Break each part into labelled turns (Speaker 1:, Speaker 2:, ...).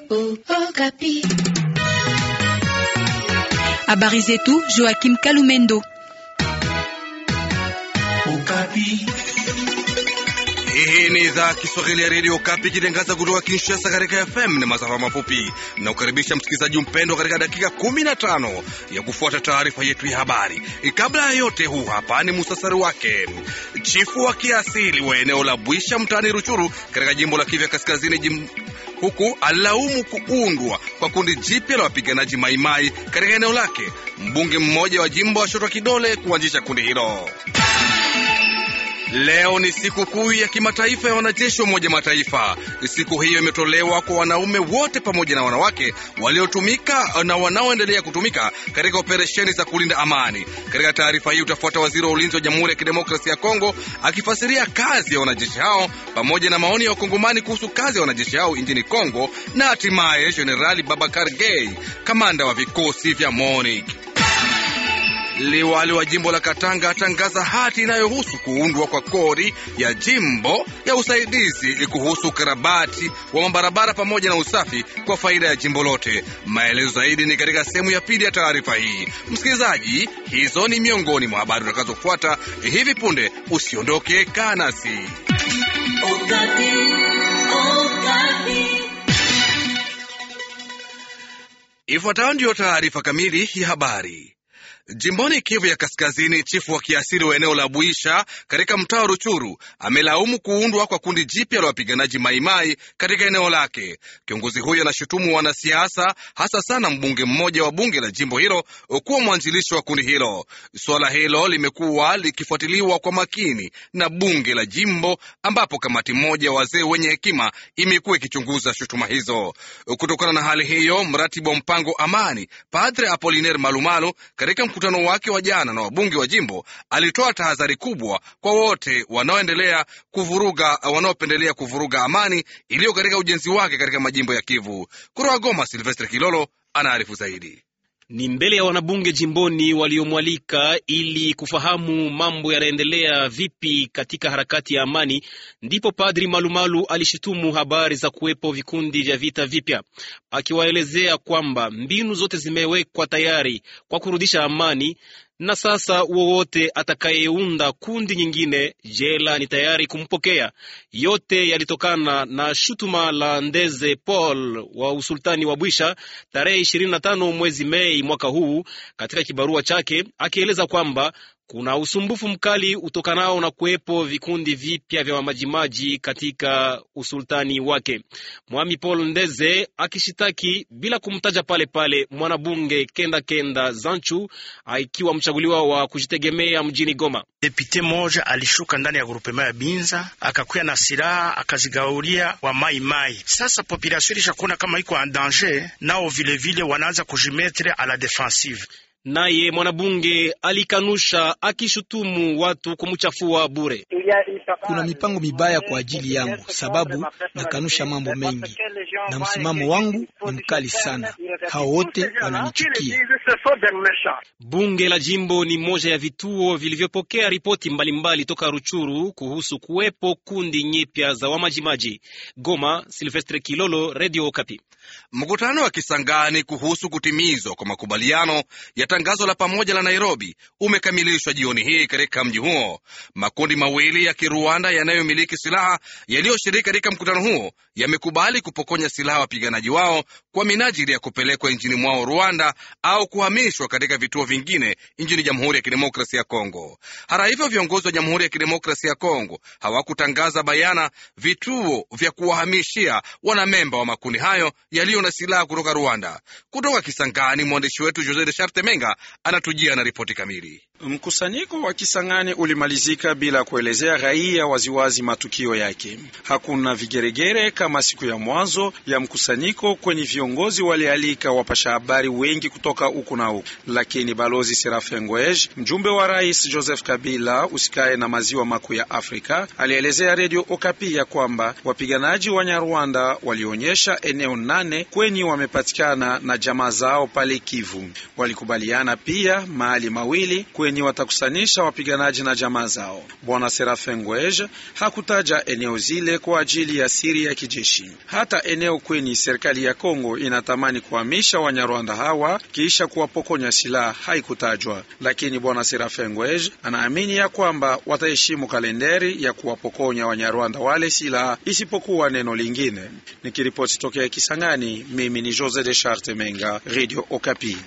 Speaker 1: Okapi. Habari zetu Joachim Kalumendo.
Speaker 2: Okapi. Hii ni idhaa Kiswahili ya Radio Okapi kitangaza kutoka Kinshasa katika FM na masafa mafupi. Na ukaribisha msikilizaji mpendwa katika dakika 15 ya kufuata taarifa yetu ya habari. Kabla ya yote, huu hapa ni musasari wake. Chifu wa kiasili wa eneo la Bwisha mtaani Ruchuru katika jimbo la Kivu Kaskazini huku alaumu kuundwa kwa kundi jipya la wapiganaji maimai katika eneo lake. Mbunge mmoja wa jimbo ashotwa kidole kuanzisha kundi hilo. Leo ni siku kuu ya kimataifa ya wanajeshi wa Umoja Mataifa. Siku hiyo imetolewa kwa wanaume wote pamoja na wanawake waliotumika na wanaoendelea kutumika katika operesheni za kulinda amani. Katika taarifa hii utafuata waziri wa ulinzi wa Jamhuri ya Kidemokrasia ya Kongo akifasiria kazi ya wanajeshi hao pamoja na maoni ya wakongomani kuhusu kazi ya wanajeshi hao nchini Kongo, na hatimaye Jenerali Babakar Gay, kamanda wa vikosi vya MONUC. Liwali wa jimbo la Katanga atangaza hati inayohusu kuundwa kwa kodi ya jimbo ya usaidizi kuhusu ukarabati wa mabarabara pamoja na usafi kwa faida ya jimbo lote. Maelezo zaidi ni katika sehemu ya pili ya taarifa hii. Msikilizaji, hizo ni miongoni mwa habari utakazofuata hivi punde. Usiondoke, kaa nasi. Ifuatayo ndiyo taarifa kamili ya habari. Jimboni Kivu ya Kaskazini, chifu wa kiasili wa eneo la Bwisha katika mtaa wa Ruchuru amelaumu kuundwa kwa kundi jipya la wapiganaji maimai katika eneo lake. Kiongozi huyo anashutumu wanasiasa, hasa sana mbunge mmoja wa bunge la jimbo hilo kuwa mwanzilishi wa kundi hilo. Suala hilo limekuwa likifuatiliwa kwa makini na bunge la jimbo, ambapo kamati moja wazee wenye hekima imekuwa ikichunguza shutuma hizo. Kutokana na hali hiyo, mratibu wa mpango amani Padre Apollinaire Malumalu katika mkutano wake wa jana na wabunge wa jimbo alitoa tahadhari kubwa kwa wote wanaopendelea kuvuruga amani iliyo katika ujenzi wake katika majimbo ya Kivu. Kutoka Goma, Silvestre Kilolo anaarifu zaidi.
Speaker 3: Ni mbele ya wanabunge jimboni waliomwalika ili kufahamu mambo yanaendelea vipi katika harakati ya amani, ndipo Padri Malumalu alishutumu habari za kuwepo vikundi vya vita vipya, akiwaelezea kwamba mbinu zote zimewekwa tayari kwa kurudisha amani, na sasa wowote atakayeunda kundi nyingine jela ni tayari kumpokea. Yote yalitokana na shutuma la Ndeze Paul wa usultani wa Bwisha tarehe 25 mwezi Mei mwaka huu, katika kibarua chake akieleza kwamba kuna usumbufu mkali utokanao na kuwepo vikundi vipya vya majimaji katika usultani wake. Mwami Paul Ndeze akishitaki bila kumtaja pale mwanabunge Kenda Zanchu, ikiwa mchaguliwa wa kujitegemea mjini Goma.
Speaker 4: Depute moja alishuka ndani ya grupema ya Binza, akakuya na silaha akazigaulia wa mai. Sasa population ilishakuona kama iko en danger, nao vile wanaanza kujimetre a la defensive.
Speaker 3: Naye mwanabunge alikanusha akishutumu watu kumchafua bure.
Speaker 5: Kuna mipango mibaya kwa ajili yangu, sababu nakanusha mambo mengi na msimamo wangu ni mkali sana. Hao wote wananichukia.
Speaker 3: Bunge la jimbo ni moja ya vituo vilivyopokea ripoti mbalimbali toka Ruchuru kuhusu kuwepo kundi nyipya za wamajimaji. Goma, Silvestre Kilolo, Radio Okapi.
Speaker 2: Mkutano wa Kisangani kuhusu kutimizwa kwa makubaliano ya tangazo la pamoja la Nairobi umekamilishwa jioni hii katika mji huo. Makundi mawili ya Kirwanda yanayomiliki silaha yaliyoshiriki katika mkutano huo yamekubali kupokonya silaha wapiganaji wao kwa minajili ya kupelekwa nchini mwao Rwanda au kuhamishwa katika vituo vingine nchini Jamhuri ya Kidemokrasia ya Kongo. Hata hivyo, viongozi wa Jamhuri ya Kidemokrasia ya Kongo hawakutangaza bayana vituo vya kuwahamishia wanamemba wa makundi hayo yaliyo na silaha kutoka Rwanda. Kutoka Kisangani, mwandishi wetu Jose de Charte Menga anatujia na ripoti kamili.
Speaker 6: Mkusanyiko wa Kisangani ulimalizika bila kuelezea raia waziwazi matukio yake. Hakuna vigeregere kama siku ya mwanzo ya mkusanyiko, kwenye viongozi walialika wapasha habari wengi kutoka huku na huku. Lakini balozi Serafin Ngwej, mjumbe wa Rais Joseph Kabila usikae na maziwa makuu ya Afrika, alielezea Radio Okapi ya kwamba wapiganaji wa Nyarwanda walionyesha eneo 8 kwenye wamepatikana na jamaa zao pale Kivu. Walikubaliana pia mahali mawili kwenye watakusanisha wapiganaji na jamaa zao. Bwana Serafin Ngweje hakutaja eneo zile kwa ajili ya siri ya kijeshi. Hata eneo kwenye serikali ya Kongo inatamani kuhamisha Wanyarwanda hawa kisha kuwapokonya silaha haikutajwa, lakini Bwana Serafin Ngweje anaamini ya kwamba wataheshimu kalendari ya kuwapokonya Wanyarwanda wale silaha isipokuwa neno lingine. Nikiripoti tokea Kisangani, mimi ni Jose de Charte Menga, Radio Okapi.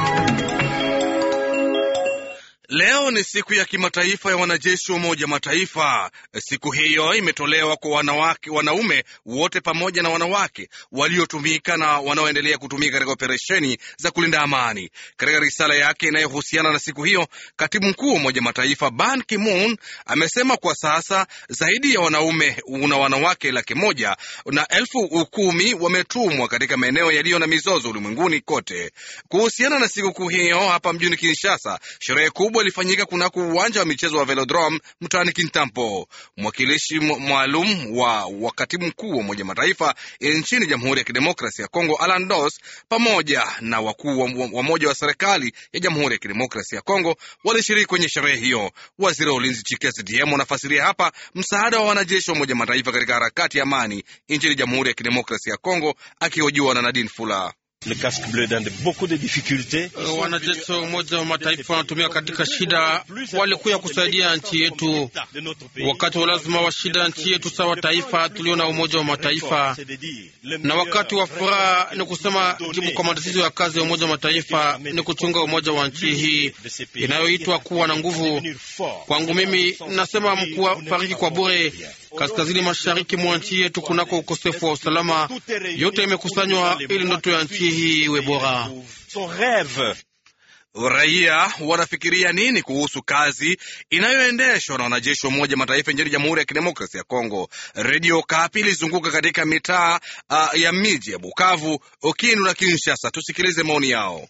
Speaker 2: Leo ni siku ya kimataifa ya wanajeshi wa Umoja Mataifa. Siku hiyo imetolewa kwa wanaume wote pamoja na wanawake waliotumika na wanaoendelea kutumika katika operesheni za kulinda amani. Katika risala yake inayohusiana na siku hiyo, katibu mkuu wa Umoja Mataifa Ban Ki-moon amesema kwa sasa zaidi ya wanaume na wanawake 110,000 wametumwa katika maeneo yaliyo na mizozo ulimwenguni kote. Kuhusiana na siku hiyo, hapa mjini Kinshasa, sherehe kubwa ilifanyika kunako uwanja wa michezo wa Velodrome mtaani Kintampo. Mwakilishi maalum wa katibu mkuu wa Umoja Mataifa nchini Jamhuri ya Kidemokrasia ya Kongo, Alan Doss, pamoja na wakuu wa moja wa serikali ya Jamhuri ya Kidemokrasia ya Kongo walishiriki kwenye sherehe hiyo. Waziri wa Ulinzi Chikezi Diemo anafasiria hapa msaada wa wanajeshi wa Umoja Mataifa katika harakati ya amani nchini Jamhuri ya Kidemokrasia ya Kongo, akihojiwa na Nadine Fula.
Speaker 7: Wanajeshi wa Umoja wa Mataifa wanatumia katika shida, walikuya kusaidia nchi yetu wakati wa lazima wa shida nchi yetu sawa taifa tuliona Umoja wa Mataifa, na wakati wa furaha ni kusema jibu kwa matatizo ya kazi ya Umoja wa Mataifa ni kuchunga umoja wa nchi hii inayoitwa kuwa na nguvu. Kwangu mimi nasema mkuu fariki kwa bure kaskazini mashariki mwa nchi yetu kunako ukosefu wa usalama, yote imekusanywa ili ndoto ya nchi hii iwe bora.
Speaker 2: Raia wanafikiria nini kuhusu kazi inayoendeshwa na wanajeshi wa Umoja Mataifa nchini Jamhuri ya Kidemokrasia ya Kongo? Radio Okapi ilizunguka katika mitaa ya miji ya Bukavu, Kindu na Kinshasa. Tusikilize maoni yao.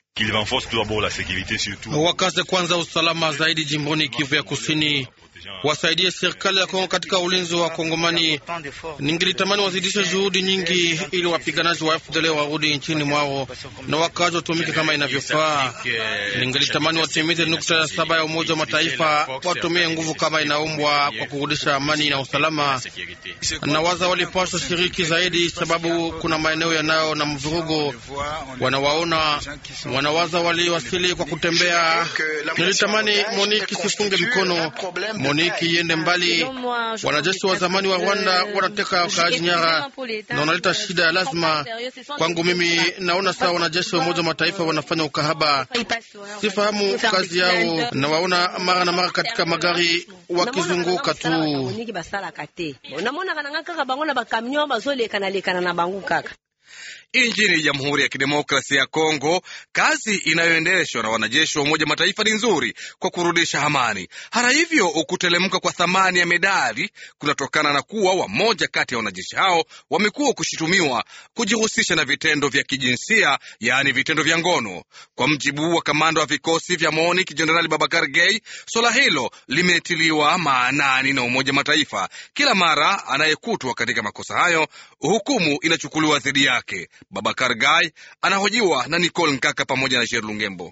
Speaker 7: Wakaze kwanza usalama zaidi jimboni Kivu ya Kusini, wasaidie serikali ya Kongo katika ulinzi wa Kongomani. Ningelitamani wazidishe juhudi nyingi ili wapiganaji wa FDL warudi nchini mwao na wakazi watumike kama inavyofaa. Ningelitamani watimize nukta ya 7 ya Umoja wa Mataifa, watumie nguvu kama inaombwa kwa kurudisha amani na usalama. Na waza walipaswa shiriki zaidi, sababu kuna maeneo yanayo na mvurugo. Wanawaza waliwasili kwa kutembea. Nilitamani Moniki sifunge mikono, Moniki iende mbali. Wanajeshi wa zamani wa Rwanda wanateka wakaaji nyara na wanaleta shida ya lazima. Kwangu mimi naona sawa wanajeshi wa Umoja wa Mataifa wanafanya ukahaba. Sifahamu kazi yao na waona mara na mara katika magari wakizunguka tu.
Speaker 2: Nchini Jamhuri ya Kidemokrasia ya Kongo, kazi inayoendeshwa na wanajeshi wa Umoja Mataifa ni nzuri kwa kurudisha amani. Hata hivyo, kutelemka kwa thamani ya medali kunatokana na kuwa wamoja kati ya wanajeshi hao wamekuwa kushitumiwa kujihusisha na vitendo vya kijinsia, yaani vitendo vya ngono. Kwa mjibu wa kamanda wa vikosi vya MONUC Jenerali Babakar Gaye, swala hilo limetiliwa maanani na Umoja Mataifa. Kila mara anayekutwa katika makosa hayo, hukumu inachukuliwa dhidi yake. Babakar Gaye anahojiwa na Nicole Nkaka pamoja na Jeru Lungembo.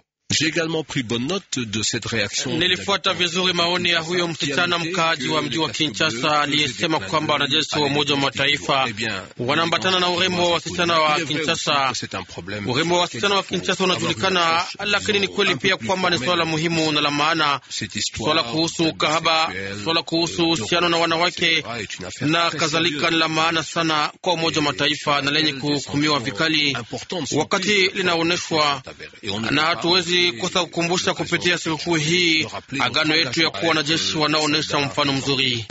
Speaker 7: Nilifuata vizuri maoni ya huyo msichana mkaaji wa mji wa Kinshasa aliyesema kwamba wanajeshi wa Umoja wa Mataifa wanaambatana na urembo wa wasichana wa Kinshasa. Urembo wa wasichana wa Kinshasa unajulikana, lakini ni kweli pia kwamba ni swala muhimu na la maana. Swala kuhusu kahaba, swala kuhusu uhusiano na wanawake na kadhalika ni la maana sana kwa Umoja wa Mataifa na lenye kuhukumiwa vikali wakati linaoneshwa, na hatuwezi kosa kukumbusha kupitia siku hii agano yetu ya kuwa wanajeshi wanaonesha mfano mzuri.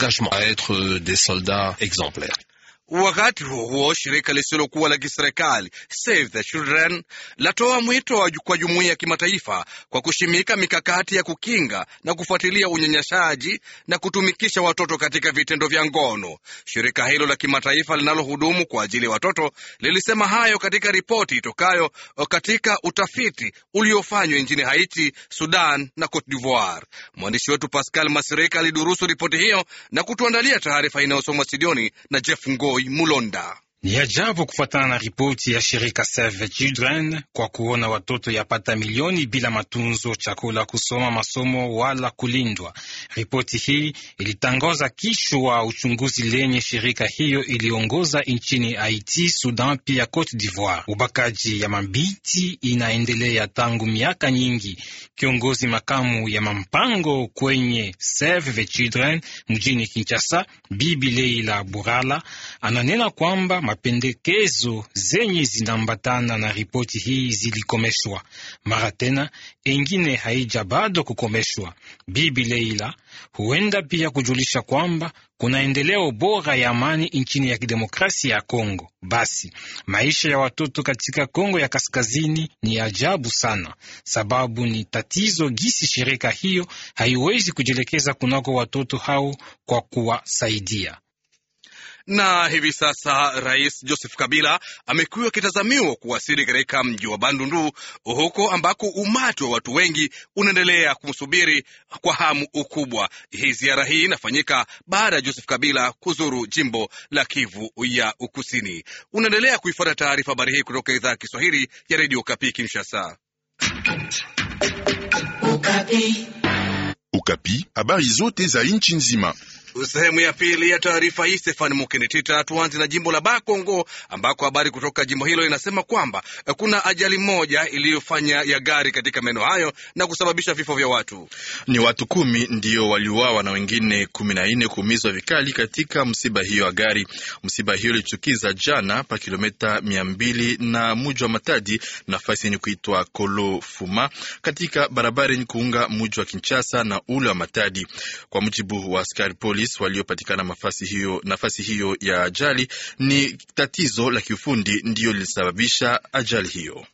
Speaker 2: Wakati huo shirika lisilokuwa la kiserikali Save the Children latoa mwito kwa jumuiya ya kimataifa kwa kushimika mikakati ya kukinga na kufuatilia unyanyasaji na kutumikisha watoto katika vitendo vya ngono. Shirika hilo la kimataifa linalohudumu kwa ajili ya watoto lilisema hayo katika ripoti itokayo katika utafiti uliofanywa nchini Haiti, Sudan na Cote d'Ivoire. Mwandishi wetu Pascal Masirika alidurusu ripoti hiyo na kutuandalia taarifa inayosomwa studioni na Jeff Ngoi Mulonda.
Speaker 8: Ni ajabu kufuatana na ripoti ya shirika Save the Children kwa kuona watoto yapata milioni bila matunzo, chakula, kusoma, masomo wala kulindwa. Ripoti hii ilitangaza kishwa uchunguzi lenye shirika hiyo iliongoza nchini Haiti, Sudan pia Cote d'Ivoire. Ubakaji ya mabinti inaendelea tangu miaka nyingi. Kiongozi makamu ya mpango kwenye Save the Children mjini Kinshasa, Bibi Leila Burala, ananena kwamba mapendekezo zenye zinambatana na ripoti hii zilikomeshwa. Mara tena engine haija bado kukomeshwa. Bibi Leila huenda pia kujulisha kwamba kuna endeleo bora ya amani nchini ya kidemokrasia ya Kongo. Basi maisha ya watoto katika Kongo ya kaskazini ni ajabu sana, sababu ni tatizo gisi shirika hiyo haiwezi kujielekeza kunako watoto hao kwa kuwasaidia.
Speaker 2: Na hivi sasa Rais Joseph Kabila amekuwa akitazamiwa kuwasili katika mji wa Bandundu, huko ambako umati wa watu wengi unaendelea kumsubiri kwa hamu ukubwa. Ziara hii inafanyika baada ya Joseph Kabila kuzuru jimbo la Kivu ya Kusini. Unaendelea kuifuata taarifa habari hii kutoka idhaa ya Kiswahili ya Radio Okapi Kinshasa.
Speaker 9: Okapi, habari zote za nchi nzima.
Speaker 2: Sehemu ya pili ya taarifa hii, Stefani Mukenitita. Tuanze na jimbo la Bakongo ambako habari kutoka jimbo hilo inasema kwamba kuna ajali moja iliyofanya ya gari katika maeneo hayo na kusababisha vifo vya watu.
Speaker 9: Ni watu 10 ndio waliuawa na wengine 14 kuumizwa vikali katika msiba hiyo ya gari. Msiba hiyo ilichukiza jana pa kilomita 200 na mji wa Matadi, nafasi yenye kuitwa Kolo Fuma, katika barabara yenye kuunga mji wa Kinshasa na ule wa Matadi. Kwa mujibu wa askari polisi waliopatikana nafasi hiyo ya ajali, ni tatizo la kiufundi ndiyo lilisababisha ajali hiyo.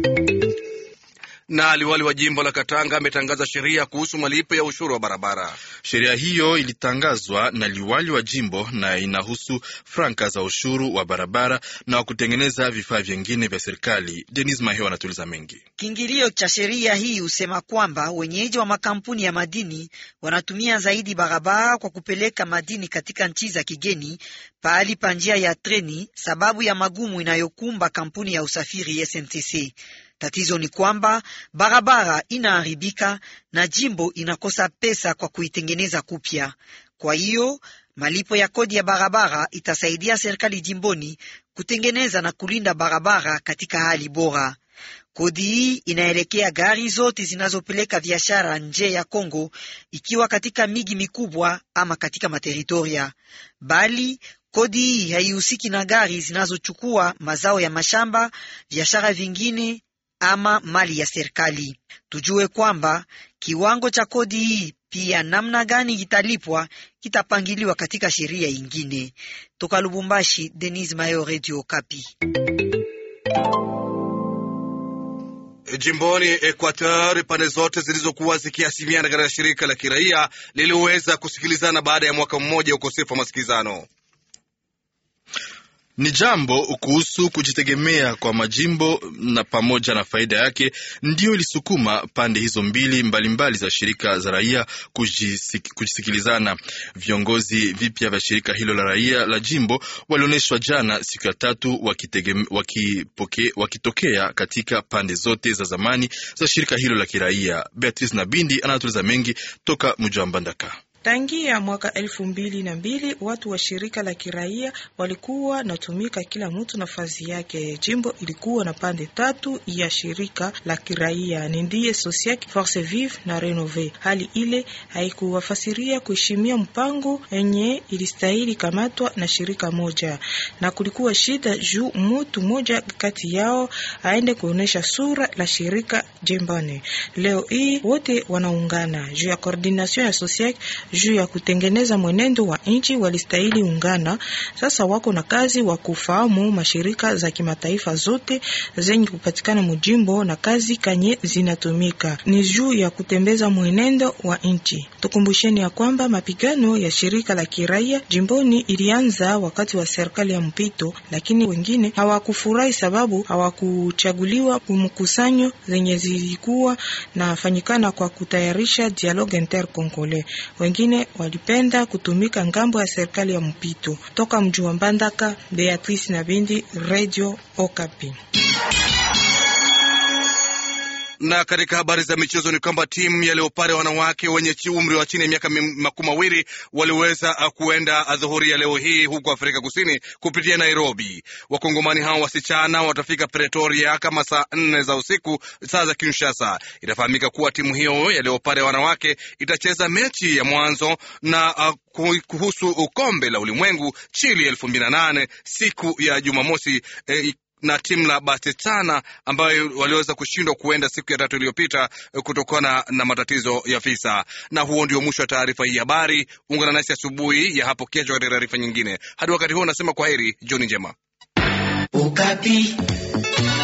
Speaker 2: Na liwali wa jimbo la Katanga ametangaza sheria kuhusu malipo ya ushuru wa barabara.
Speaker 9: Sheria hiyo ilitangazwa na liwali wa jimbo na inahusu franka za ushuru wa barabara na wa kutengeneza vifaa vingine vya serikali. Denis Maheo anatuliza mengi.
Speaker 10: Kiingilio cha sheria hii husema kwamba wenyeji wa makampuni ya madini wanatumia zaidi barabara kwa kupeleka madini katika nchi za kigeni pahali pa njia ya treni, sababu ya magumu inayokumba kampuni ya usafiri SNTC. Tatizo ni kwamba barabara inaharibika na jimbo inakosa pesa kwa kuitengeneza kupya. Kwa hiyo malipo ya kodi ya barabara itasaidia serikali jimboni kutengeneza na kulinda barabara katika hali bora. Kodi hii inaelekea gari zote zinazopeleka biashara nje ya Kongo, ikiwa katika miji mikubwa ama katika materitoria. Bali kodi hii haihusiki na gari zinazochukua mazao ya mashamba, biashara vingine ama mali ya serikali. Tujue kwamba kiwango cha kodi hii pia namna gani italipwa kitapangiliwa katika sheria ingine. Toka Lubumbashi, Denis Mayo, Radio Okapi.
Speaker 2: Jimboni Equateur, pande zote zilizokuwa zikiasimiana katika shirika la kiraia liliweza kusikilizana baada ya mwaka mmoja ukosefu wa masikilizano.
Speaker 9: Ni jambo kuhusu kujitegemea kwa majimbo na pamoja na faida yake ndio ilisukuma pande hizo mbalimbali za shirika za raia kujisikilizana. Viongozi vipya vya shirika hilo la raia la jimbo walioneshwa jana siku ya tatu wakitokea katika pande zote za zamani za shirika hilo la kiraia. Beatrice Nabindi anatueleza mengi toka mji wa Mbandaka.
Speaker 11: Tangia mwaka 2002 watu wa shirika la kiraia walikuwa natumika kila mtu nafasi yake. Jimbo ilikuwa na pande 3 ya shirika la kiraia, ndiye Sociac, Force Vive na Renove. Hali ile haikuwafasiria kuheshimia mpango yenye ilistahili kamatwa na shirika moja, na kulikuwa shida juu mtu moja kati yao aende kuonesha sura la shirika jimbani. Leo hii wote wanaungana juu ya coordination ya Sociac, juu ya kutengeneza mwenendo wa nchi walistahili ungana. Sasa wako na kazi wa kufahamu mashirika za kimataifa zote zenye kupatikana mujimbo na kazi kanye zinatumika ni juu ya kutembeza mwenendo wa nchi. Tukumbusheni ya kwamba mapigano ya shirika la kiraia jimboni ilianza wakati wa serikali ya mpito, lakini wengine hawakufurahi sababu hawakuchaguliwa kumkusanyo zenye zilikuwa na fanyikana kwa kutayarisha dialogue intercongolais. Wengine wengine walipenda kutumika ngambo ya serikali ya mpito. Toka mji wa Mbandaka, Beatrice Nabindi, Radio Okapi.
Speaker 2: Na katika habari za michezo ni kwamba timu ya Leopard wanawake wenye umri wa chini ya miaka 20 waliweza kuenda adhuhuri ya leo hii huko Afrika Kusini kupitia Nairobi. Wakongomani hao wasichana watafika Pretoria kama saa 4 za usiku saa za Kinshasa. Itafahamika kuwa timu hiyo ya Leopard wanawake itacheza mechi ya mwanzo na kuhusu kombe la ulimwengu Chile 2008 siku ya Jumamosi na timu la Basichana ambayo waliweza kushindwa kuenda siku ya 3 iliyopita kutokana na matatizo ya visa. Na huo ndio mwisho wa taarifa hii habari. Ungana nasi asubuhi ya hapo kesho katika taarifa nyingine. Hadi wakati huo nasema kwaheri, jioni njema. Ukati.